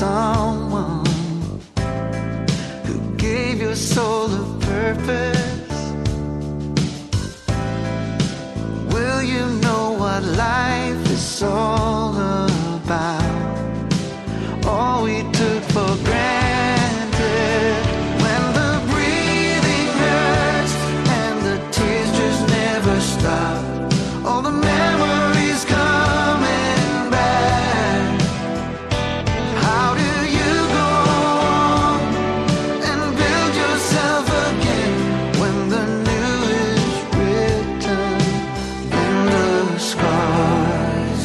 someone who gave your soul a purpose? Will you know what life is all about? All we took for granted. When the breathing hurts and the tears just never stop, all the memories coming back. How do you go on and build yourself again when the new is written in the scars?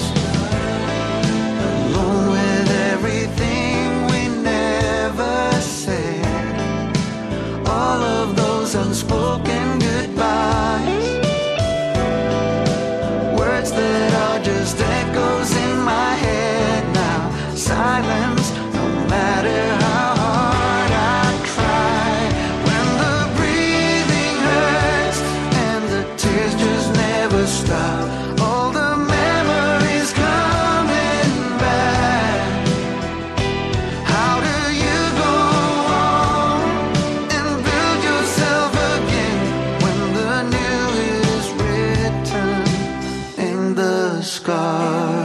Alone with everything we never said, all of those unspoken goodbyes, words that are just echoes in my head now. Silence, no matter how hard I try. When the breathing hurts and the tears just never stop, all the memories coming back. How do you go on and build yourself again when the new is written in the scars?